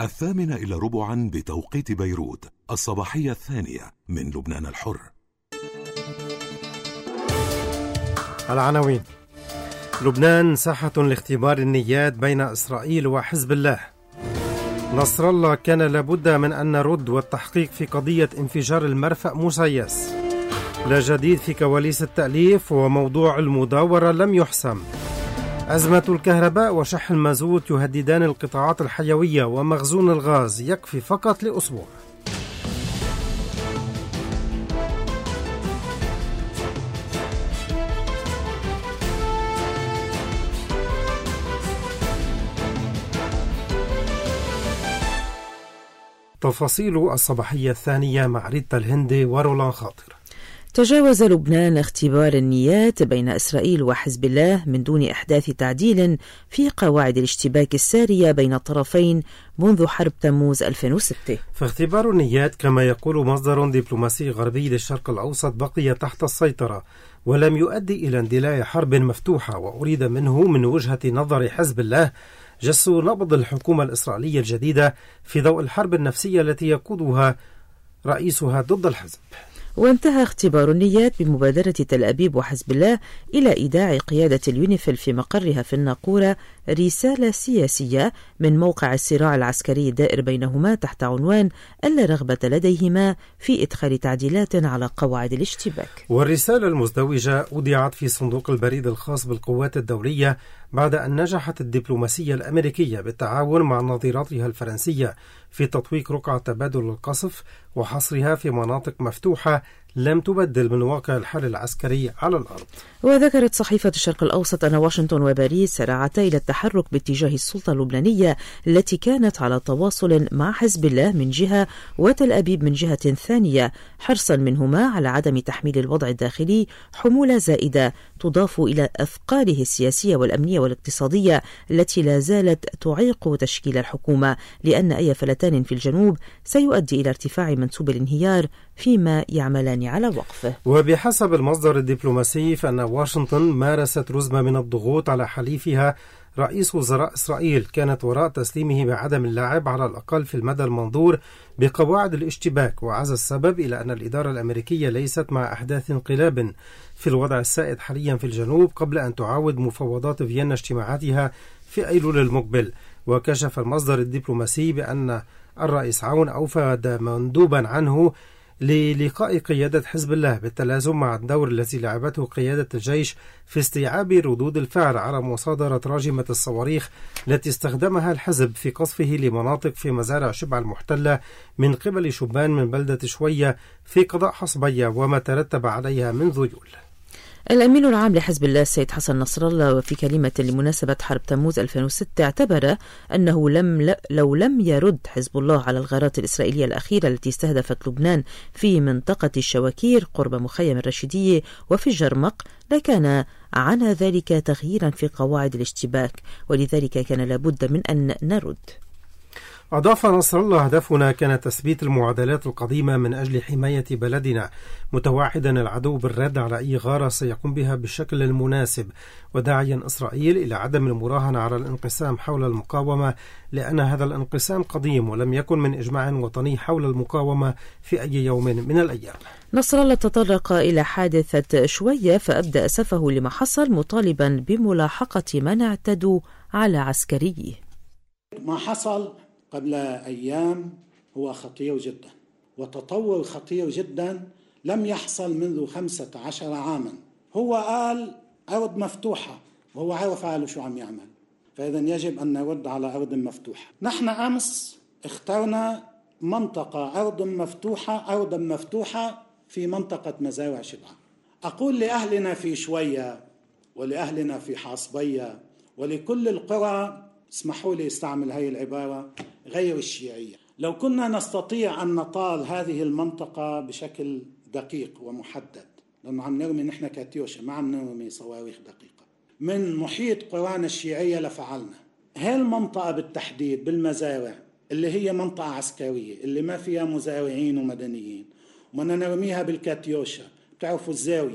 8:15 بتوقيت بيروت، الصباحية الثانية من لبنان الحر. العناوين: لبنان ساحة لاختبار النيات بين إسرائيل وحزب الله. نصر الله: كان لابد من أن نرد والتحقيق في قضية انفجار المرفأ مسيس. لا جديد في كواليس التأليف وموضوع المداورة لم يحسم. أزمة الكهرباء وشح المازوت يهددان القطاعات الحيوية، ومخزون الغاز يكفي فقط لأسبوع. تفاصيل الصباحية الثانية مع ريتا الهندي ورولان خاطر. تجاوز لبنان اختبار النيات بين إسرائيل وحزب الله من دون إحداث تعديل في قواعد الاشتباك السارية بين الطرفين منذ حرب تموز 2006. فاختبار النيات كما يقول مصدر دبلوماسي غربي للشرق الأوسط بقي تحت السيطرة ولم يؤدي إلى اندلاع حرب مفتوحة، وأريد منه من وجهة نظر حزب الله جس نبض الحكومة الإسرائيلية الجديدة في ضوء الحرب النفسية التي يقودها رئيسها ضد الحزب. وانتهى اختبار النيات بمبادرة تل أبيب وحزب الله إلى إيداع قيادة اليونيفيل في مقرها في الناقورة رسالة سياسية من موقع الصراع العسكري الدائر بينهما تحت عنوان ألا رغبة لديهما في إدخال تعديلات على قواعد الاشتباك. والرسالة المزدوجة أودعت في صندوق البريد الخاص بالقوات الدولية بعد أن نجحت الدبلوماسية الأمريكية بالتعاون مع نظيرتها الفرنسية في تطويق رقعة تبادل القصف وحصرها في مناطق مفتوحة لم تبدل من واقع الحل العسكري على الأرض. وذكرت صحيفة الشرق الأوسط أن واشنطن وباريس سارعتا إلى التحرك باتجاه السلطة اللبنانية التي كانت على تواصل مع حزب الله من جهة وتل أبيب من جهة ثانية، حرصا منهما على عدم تحميل الوضع الداخلي حمولة زائدة تضاف إلى أثقاله السياسية والأمنية والاقتصادية التي لا زالت تعيق تشكيل الحكومة، لأن أي فلتان في الجنوب سيؤدي إلى ارتفاع منسوب الانهيار فيما يعملان على وقفه. وبحسب المصدر الدبلوماسي فإن واشنطن مارست رزمة من الضغوط على حليفها رئيس وزراء إسرائيل كانت وراء تسليمه بعدم اللعب على الأقل في المدى المنظور بقواعد الاشتباك، وعزى السبب إلى أن الإدارة الأمريكية ليست مع أحداث انقلاب في الوضع السائد حاليا في الجنوب قبل أن تعاود مفاوضات فيينا اجتماعاتها في أيلول المقبل. وكشف المصدر الدبلوماسي بأن الرئيس عون أوفد مندوبا عنه للقاء قيادة حزب الله بالتلازم مع الدور الذي لعبته قيادة الجيش في استيعاب ردود الفعل على مصادرة راجمة الصواريخ التي استخدمها الحزب في قصفه لمناطق في مزارع شبع المحتلة من قبل شبان من بلدة شوية في قضاء حصبية وما ترتب عليها من ذيول. الأمين العام لحزب الله السيد حسن نصر الله وفي كلمة لمناسبة حرب تموز 2006 اعتبر أنه لو لم يرد حزب الله على الغارات الإسرائيلية الأخيرة التي استهدفت لبنان في منطقة الشواكير قرب مخيم الرشيدية وفي الجرمق لكان عنا ذلك تغييرا في قواعد الاشتباك، ولذلك كان لابد من أن نرد. أضاف نصر الله: هدفنا كان تثبيت المعادلات القديمة من أجل حماية بلدنا، متوعدا العدو بالرد على أي غارة سيقوم بها بالشكل المناسب، وداعيا إسرائيل إلى عدم المراهنة على الانقسام حول المقاومة، لأن هذا الانقسام قديم ولم يكن من إجماع وطني حول المقاومة في أي يوم من الأيام. نصر الله تطرق إلى حادثة شوية فأبدأ أسفه لما حصل، مطالبا بملاحقة من اعتدوا على عسكريه. ما حصل قبل أيام هو خطير جدا، وتطور خطير جدا لم يحصل منذ 15 عاما. هو قال أرض مفتوحة وهو عارف على شو عم يعمل، فإذا يجب أن نرد على أرض مفتوحة. نحن أمس اخترنا منطقة أرض مفتوحة في منطقة مزارع شبعة. أقول لأهلنا في شوية ولأهلنا في حاصبية ولكل القرى، اسمحوا لي استعمل هاي العبارة، غير الشيعية، لو كنا نستطيع أن نطال هذه المنطقة بشكل دقيق ومحدد، لأنه عم نرمي نحن كاتيوشا، ما عم نرمي صواريخ دقيقة من محيط قرانا الشيعية لفعلنا. هاي المنطقة بالتحديد بالمزارع اللي هي منطقة عسكرية اللي ما فيها مزارعين ومدنيين، ومنا نرميها بالكاتيوشا، بتعرفوا الزاوية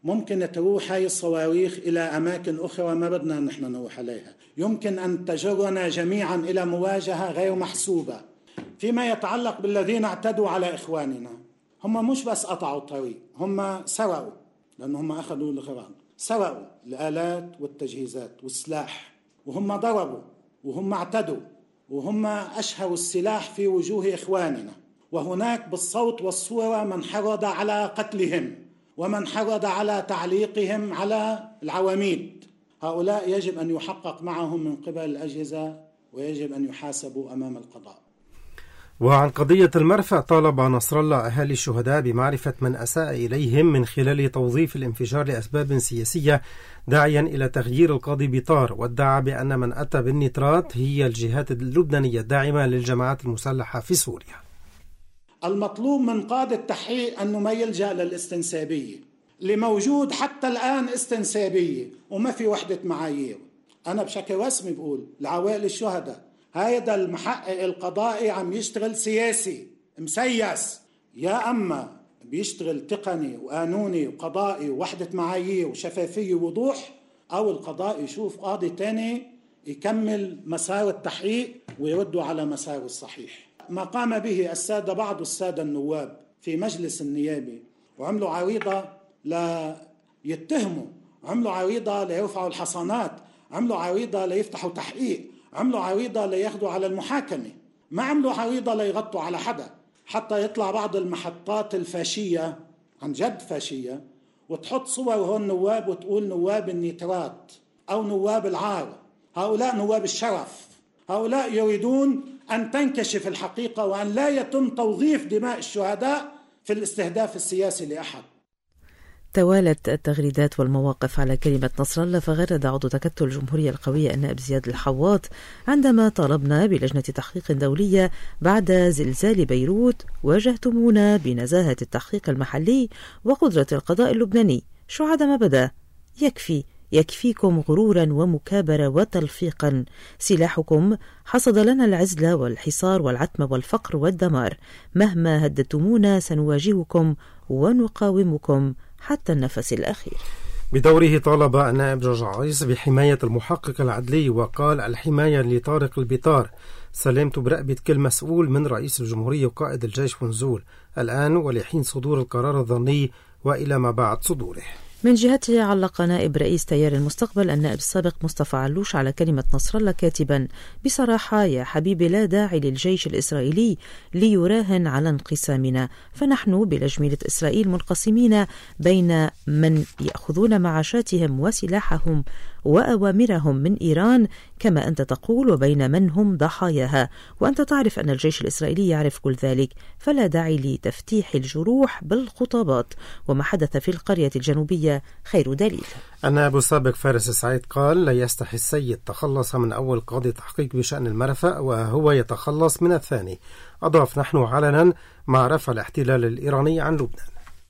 ممكن تروح هاي الصواريخ إلى أماكن أخرى ما بدنا نحن نروح عليها. يمكن أن تجرنا جميعا إلى مواجهة غير محسوبة. فيما يتعلق بالذين اعتدوا على إخواننا، هم مش بس قطعوا الطريق، هم سرقوا، لأنهم أخذوا الغرام، سرقوا الآلات والتجهيزات والسلاح، وهم ضربوا وهم اعتدوا وهم أشهروا السلاح في وجوه إخواننا. وهناك بالصوت والصورة من حرض على قتلهم ومن حرض على تعليقهم على العواميد. هؤلاء يجب أن يحقق معهم من قبل الأجهزة ويجب أن يحاسبوا أمام القضاء. وعن قضية المرفأ، طالب نصر الله أهالي الشهداء بمعرفة من أساء إليهم من خلال توظيف الانفجار لأسباب سياسية، داعيا إلى تغيير القاضي بيطار، وادعى بأن من أتى بالنترات هي الجهات اللبنانية الداعمة للجماعات المسلحة في سوريا. المطلوب من قاضي التحقيق أنه ما يلجأ للاستنسابية، لموجود حتى الآن استنسابية وما في وحدة معايير. أنا بشكل رسمي بقول لعوائل الشهداء، هذا المحقق القضائي عم يشتغل سياسي مسيس، يا أما بيشتغل تقني وقانوني وقضائي ووحدة معايير وشفافية ووضوح، أو القضاء يشوف قاضي تاني يكمل مسار التحقيق ويردوا على مسار الصحيح. ما قام به بعض السادة النواب في مجلس النيابي، وعملوا عريضة ليتهموا، عملوا عريضة ليرفعوا الحصانات، عملوا عريضة ليفتحوا تحقيق، عملوا عريضة لياخدوا على المحاكمة، ما عملوا عريضة ليغطوا على حدا، حتى يطلع بعض المحطات الفاشية عن جد فاشية وتحط صور هون نواب وتقول نواب النيترات أو نواب العار. هؤلاء نواب الشرف، هؤلاء يريدون أن تنكشف الحقيقة وأن لا يتم توظيف دماء الشهداء في الاستهداف السياسي لأحد. توالت التغريدات والمواقف على كلمة نصر الله، فغرد عضو تكتل الجمهورية القوية النائب زياد الحواط عندما طالبنا بلجنة تحقيق دولية بعد زلزال بيروت: واجهتمونا بنزاهة التحقيق المحلي وقدرة القضاء اللبناني، شو عاد ما بدا، يكفيكم غرورا ومكابرة وتلفيقا، سلاحكم حصد لنا العزلة والحصار والعتمة والفقر والدمار، مهما هددتمونا سنواجهكم ونقاومكم حتى النفس الأخير. بدوره طالب النائب جورج عيس بحماية المحقق العدلي، وقال: الحماية لطارق البيطار، سلمت برقبة كل مسؤول من رئيس الجمهورية وقائد الجيش ونزول الآن ولحين صدور القرار الظني وإلى ما بعد صدوره. من جهته علق نائب رئيس تيار المستقبل النائب السابق مصطفى علوش على كلمة نصر الله كاتبا: بصراحة يا حبيبي لا داعي للجيش الإسرائيلي ليراهن على انقسامنا، فنحن بلجميلة إسرائيل منقسمين بين من يأخذون معاشاتهم وسلاحهم وأوامرهم من إيران كما أنت تقول، وبين من هم ضحاياها، وأنت تعرف أن الجيش الإسرائيلي يعرف كل ذلك، فلا داعي لتفتيح الجروح بالخطابات، وما حدث في القرية الجنوبية خير دليل. النائب السابق فارس سعيد قال: لا يستحي السيد تخلص من أول قاضي تحقيق بشأن المرفأ وهو يتخلص من الثاني. أضاف: نحن علنا مع رفع الاحتلال الإيراني عن لبنان.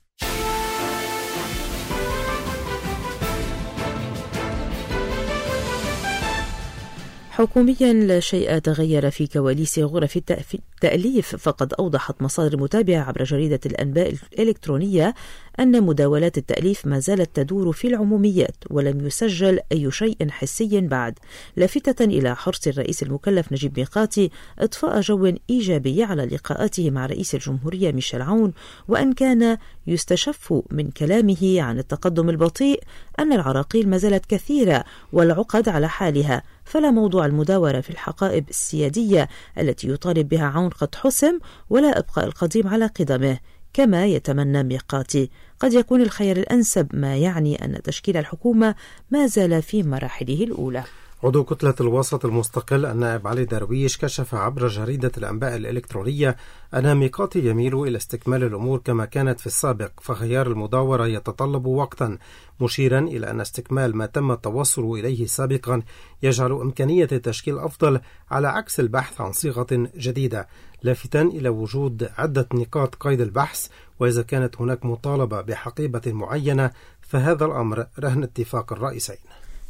حكوميا لا شيء تغير في كواليس غرف التأليف، فقد أوضحت مصادر متابعة عبر جريدة الأنباء الإلكترونية أن مداولات التأليف ما زالت تدور في العموميات ولم يسجل أي شيء حسي بعد، لافتة إلى حرص الرئيس المكلف نجيب ميقاتي إضفاء جو إيجابي على لقاءاته مع رئيس الجمهورية ميشيل عون، وأن كان يستشف من كلامه عن التقدم البطيء أن العراقيل ما زالت كثيرة والعقد على حالها، فلا موضوع المداورة في الحقائب السيادية التي يطالب بها عون قد حسم، ولا إبقاء القديم على قدمه كما يتمنى ميقاتي. قد يكون الخيار الأنسب، ما يعني أن تشكيل الحكومة ما زال في مراحله الأولى. عضو كتلة الوسط المستقل النائب علي درويش كشف عبر جريدة الأنباء الإلكترونية أن ميقاتي يميل إلى استكمال الأمور كما كانت في السابق، فخيار المداورة يتطلب وقتا، مشيرا إلى أن استكمال ما تم التوصل إليه سابقا يجعل إمكانية التشكيل أفضل على عكس البحث عن صيغة جديدة، لافتا إلى وجود عدة نقاط قيد البحث، وإذا كانت هناك مطالبة بحقيبة معينة فهذا الأمر رهن اتفاق الرئيسين.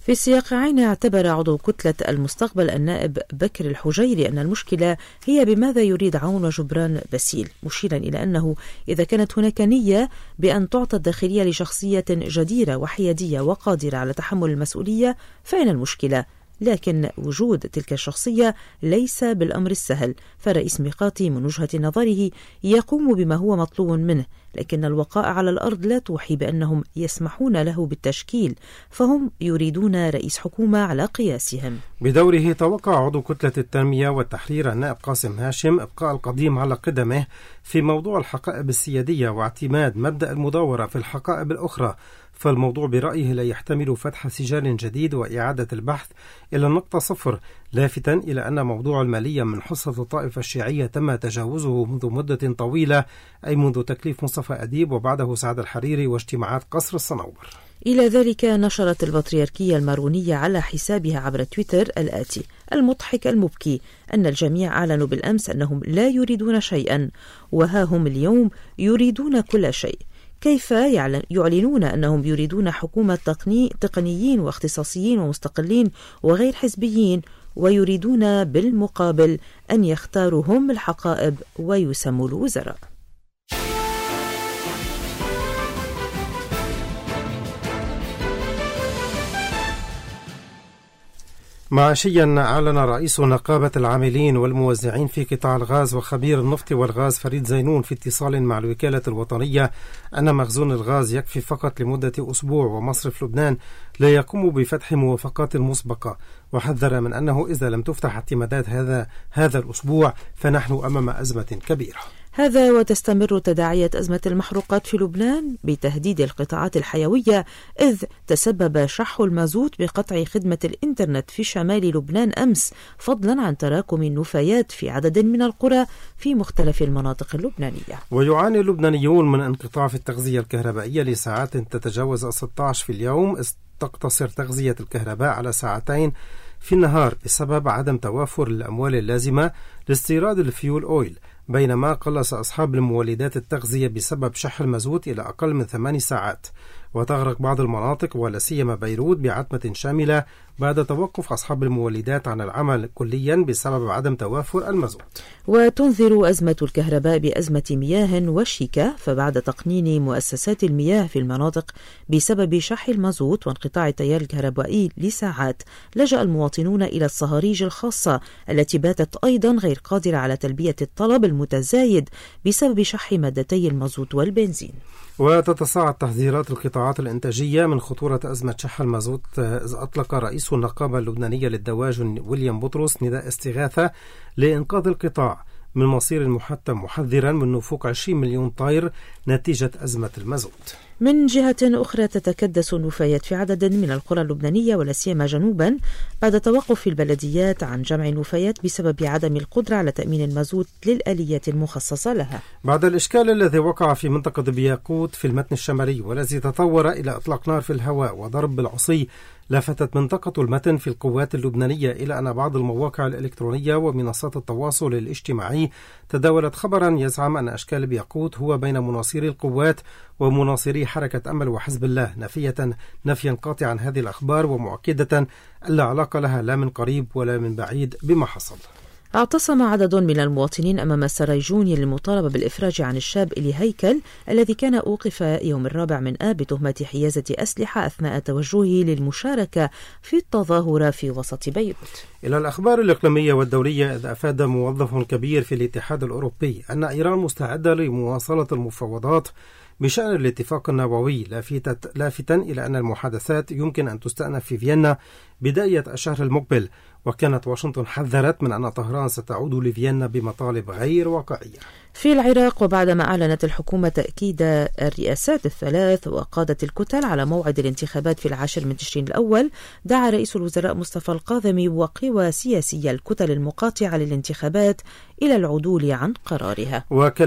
في سياق عين اعتبر عضو كتلة المستقبل النائب بكر الحجيري أن المشكلة هي بماذا يريد عون وجبران باسيل، مشيرا إلى أنه إذا كانت هناك نية بأن تعطى الداخلية لشخصية جديرة وحيادية وقادرة على تحمل المسؤولية فإن المشكلة، لكن وجود تلك الشخصية ليس بالأمر السهل، فرئيس ميقاتي من وجهة نظره يقوم بما هو مطلوب منه، لكن الوقائع على الأرض لا توحي بأنهم يسمحون له بالتشكيل، فهم يريدون رئيس حكومة على قياسهم. بدوره توقع عضو كتلة التنمية والتحرير النائب قاسم هاشم إبقاء القديم على قدمه في موضوع الحقائب السيادية واعتماد مبدأ المداورة في الحقائب الأخرى، فالموضوع برأيه لا يحتمل فتح سجال جديد وإعادة البحث إلى النقطة صفر، لافتا إلى أن موضوع المالية من حصة الطائفة الشيعية تم تجاوزه منذ مدة طويلة، أي منذ تكليف مصطفى أديب وبعده سعد الحريري واجتماعات قصر الصنوبر. إلى ذلك نشرت البطريركية المارونية على حسابها عبر تويتر الآتي: المضحك المبكي أن الجميع أعلنوا بالأمس أنهم لا يريدون شيئا، وها هم اليوم يريدون كل شيء. كيف يعلنون أنهم يريدون حكومة تقنيين واختصاصيين ومستقلين وغير حزبيين، ويريدون بالمقابل أن يختاروا هم الحقائب ويسموا الوزراء؟ معاشيا، أعلن رئيس نقابة العاملين والموزعين في قطاع الغاز وخبير النفط والغاز فريد زينون في اتصال مع الوكالة الوطنية أن مخزون الغاز يكفي فقط لمدة أسبوع، ومصرف لبنان لا يقوم بفتح موافقات مسبقة، وحذر من أنه إذا لم تفتح اعتمادات هذا الأسبوع فنحن أمام أزمة كبيرة. هذا وتستمر تداعية أزمة المحروقات في لبنان بتهديد القطاعات الحيوية، إذ تسبب شح المازوت بقطع خدمة الإنترنت في شمال لبنان أمس، فضلا عن تراكم النفايات في عدد من القرى في مختلف المناطق اللبنانية. ويعاني اللبنانيون من انقطاع في التغذية الكهربائية لساعات تتجاوز 16 في اليوم، تقتصر تغذية الكهرباء على ساعتين في النهار بسبب عدم توافر الأموال اللازمة لاستيراد الفيول أويل، بينما قلص أصحاب المولدات التغذية بسبب شح المازوت إلى أقل من 8 ساعات، وتغرق بعض المناطق ولا سيما بيروت بعتمة شاملة بعد توقف أصحاب المولدات عن العمل كليا بسبب عدم توافر المازوت. وتنذر أزمة الكهرباء بأزمة مياه وشيكة، فبعد تقنين مؤسسات المياه في المناطق بسبب شح المازوت وانقطاع التيار الكهربائي لساعات، لجأ المواطنون إلى الصهاريج الخاصة التي باتت أيضا غير قادرة على تلبية الطلب المتزايد بسبب شح مادتي المازوت والبنزين. وتتصاعد تحذيرات القطاعات الإنتاجية من خطورة أزمة شح المازوت، إذ أطلق رئيس النقابة اللبنانية للدواجن ويليام بطرس نداء استغاثة لإنقاذ القطاع من مصير محتم، محذرا من نفوق 20 مليون طائر نتيجة أزمة المازوت. من جهة أخرى تتكدس النفايات في عدد من القرى اللبنانية ولا سيما جنوبا بعد توقف البلديات عن جمع النفايات بسبب عدم القدرة على تأمين المازوت للآليات المخصصة لها، بعد الإشكال الذي وقع في منطقة بياقوت في المتن الشمالي والذي تطور إلى إطلاق نار في الهواء وضرب بالعصي. لفتت منطقة المتن في القوات اللبنانية إلى أن بعض المواقع الإلكترونية ومنصات التواصل الاجتماعي تداولت خبرا يزعم أن أشكال بياقوت هو بين مناصري القوات ومناصري حركة أمل وحزب الله، نفيا قاطعا هذه الأخبار ومؤكدة أن لا علاقة لها لا من قريب ولا من بعيد بما حصل. اعتصم عدد من المواطنين أمام السرايجوني للمطالبة بالإفراج عن الشاب إلي هيكل الذي كان أوقف يوم 4 من آب بتهمة حيازة أسلحة أثناء توجهه للمشاركة في التظاهرة في وسط بيروت. إلى الأخبار الإقليمية والدولية، إذ أفاد موظف كبير في الاتحاد الأوروبي أن إيران مستعدة لمواصلة المفاوضات بشأن الاتفاق النووي، لافتا إلى أن المحادثات يمكن أن تستأنف في فيينا بداية الشهر المقبل. وكانت واشنطن حذرت من أن طهران ستعود لفيينا بمطالب غير واقعية. في العراق، وبعدما أعلنت الحكومة تأكيد الرئاسات الثلاث وقادة الكتل على موعد الانتخابات في 10 من تشرين الأول، دعا رئيس الوزراء مصطفى القاذمي وقوى سياسية الكتل المقاطعة للانتخابات إلى العدول عن قرارها.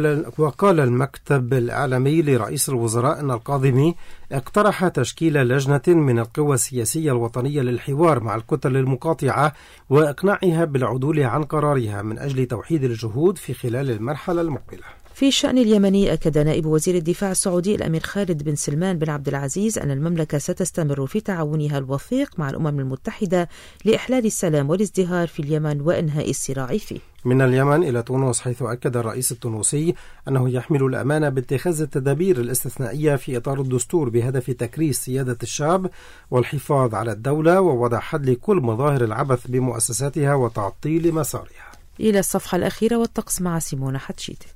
وقال المكتب الإعلامي لرئيس الوزراء أن القاذمي اقترح تشكيل لجنة من القوى السياسية الوطنية للحوار مع الكتل المقاطعة وإقناعها بالعدول عن قرارها من أجل توحيد الجهود في خلال المرحلة المقبلة. في الشأن اليمني، أكد نائب وزير الدفاع السعودي الأمير خالد بن سلمان بن عبد العزيز أن المملكة ستستمر في تعاونها الوثيق مع الأمم المتحدة لإحلال السلام والازدهار في اليمن وإنهاء الصراع فيه. من اليمن إلى تونس، حيث أكد الرئيس التونسي أنه يحمل الأمانة باتخاذ التدابير الاستثنائية في إطار الدستور بهدف تكريس سيادة الشعب والحفاظ على الدولة ووضع حد لكل مظاهر العبث بمؤسساتها وتعطيل مسارها. إلى الصفحة الأخيرة والطقس مع سيمونة حتشيتي.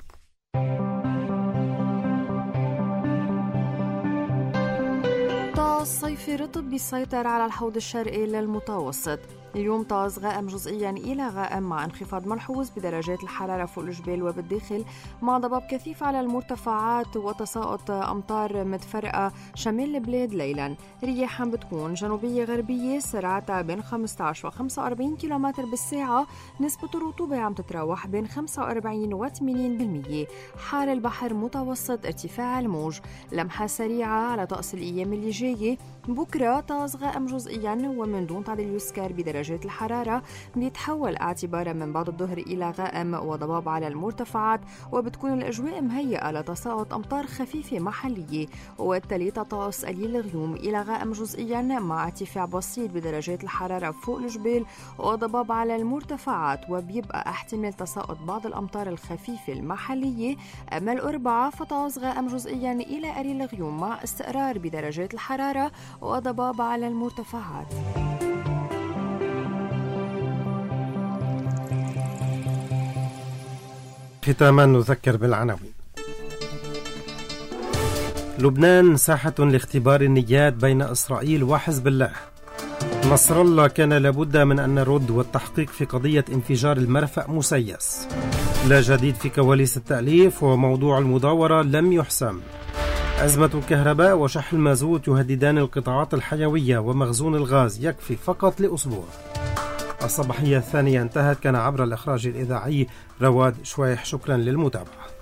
طقس صيفي رطب بيسيطر على الحوض الشرقي للمتوسط. اليوم طقس غائم جزئيا إلى غائم مع انخفاض ملحوظ بدرجات الحرارة فوق الجبال وبالداخل، مع ضباب كثيف على المرتفعات وتساقط أمطار متفرقة شمال البلاد ليلا. رياح بتكون جنوبية غربية سرعتها بين 15 و 45 كم بالساعة. نسبة الرطوبة عم تتراوح بين 45 و 80%. حار البحر متوسط ارتفاع الموج. لمحة سريعة على طقس الأيام اللي جاية. بكرة طقس غائم جزئيا ومن دون تعديل يسكر بدرجات الحرارة، بيتحول اعتبارا من بعد الظهر إلى غائم وضباب على المرتفعات، وبتكون الأجواء مهيئة لتساقط أمطار خفيفة محلية. والتالتة طقس قليل الغيوم إلى غائم جزئيا مع ارتفاع بسيط بدرجات الحرارة فوق الجبال وضباب على المرتفعات، وبيبقى احتمال تساقط بعض الأمطار الخفيفة المحلية. أما الأربعاء فطقس غائم جزئيا إلى قليل الغيوم مع استقرار بدرجات الحرارة وضباب على المرتفعات. ختاما نذكر بالعناوين. لبنان ساحة لاختبار النيات بين إسرائيل وحزب الله. نصر الله كان لابد من أن نرد، والتحقيق في قضية انفجار المرفأ مسيس. لا جديد في كواليس التأليف، وموضوع المداورة لم يحسم. أزمة الكهرباء وشحن المازوت يهددان القطاعات الحيوية، ومخزون الغاز يكفي فقط لأسبوع. الصباحية الثانية انتهت. كان عبر الإخراج الإذاعي رواد شويح. شكرا للمتابعة.